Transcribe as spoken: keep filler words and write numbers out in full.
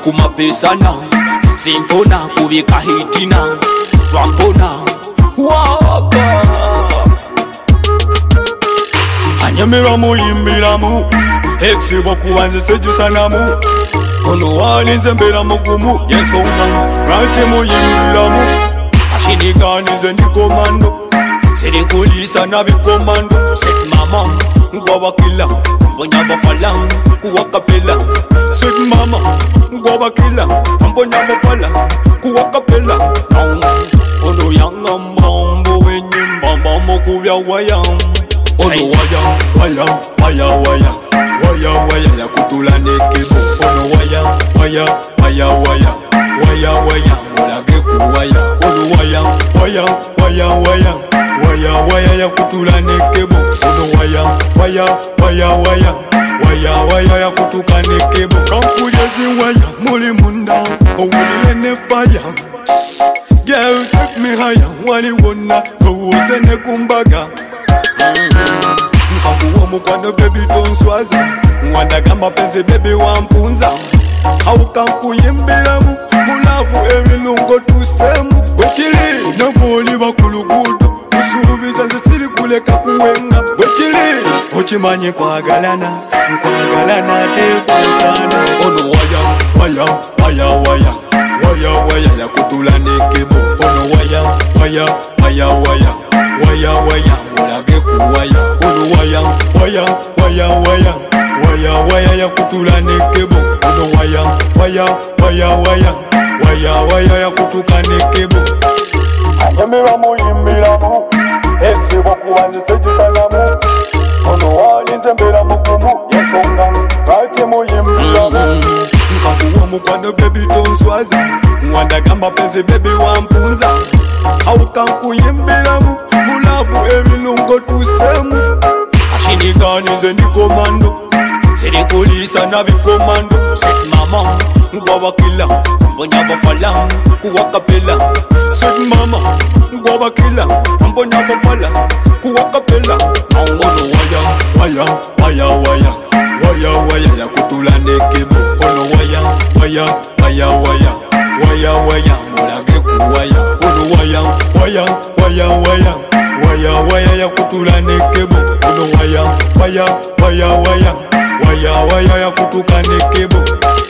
kumapesana simpona kubika hitina twampona waka anyamira muyimbiramu eksibo kubanze sejisanamu ono walinze mbera mugumu yensonga lwaki muyimbiramu ashiniganize ndi komando sirikulisa nabikomando set mama ngwabakila mbonya bafala kuwakapela set mama ngwabakila mbonya bafala kuwakapela ono yanga mbambo wenyimba mbamo kubya waya ono waya waya waya waya waya waya ya kutula nekebo ono waya waya waya waya waya waya mulage kuwaya ono waya waya waya waya waya waya ya kutula nekebo ono waya waya waya waya waya waya ya kutuka nekebo kampulezi waya muli munda owulile ne fire girl take me higher wali wonna owuze ne kumbaga nkakuwa mukwano baby tonswaza mwandagamba penzi baby wampunza aukankuyimbiramu mulavu ebilungo tusemu wekili nyamuli bakulugudo kusubiza nzisiri kuleka kuwenga wekili ochimanyi kwagalana nkwagalana tekwansana ono waya waya waya waya waya waya ya kutula nekebo ono waya waya waya waya waya waya mulage kuwaya ono waya waya waya waya waya waya ya kutula nekebo ono waya waya waya waya waya waya ya kutuka nekebo anyamira muyimbiramu eksibo kubanze sejisanamu ono walinze mbera mugumu yensonga lwaki muyimbiramu nkakuwa mukwano baby tonswaza mwandagamba penzi baby wampunza aukankuyimbiramu mulavu ebilungo tusemu ashiniganize ndi komando sirikulisa nabikomando set mama ngwabakila mbonya bafala kuwakapela set mama ngwabakila mbonya bafala kuwakapela ono waya waya waya waya waya waya ya kutula nekebo ono waya waya waya waya waya waya mulage kuwaya ono waya waya waya waya waya waya ya kutula nekebo ono waya waya waya waya waya waya ya kutuka nekebo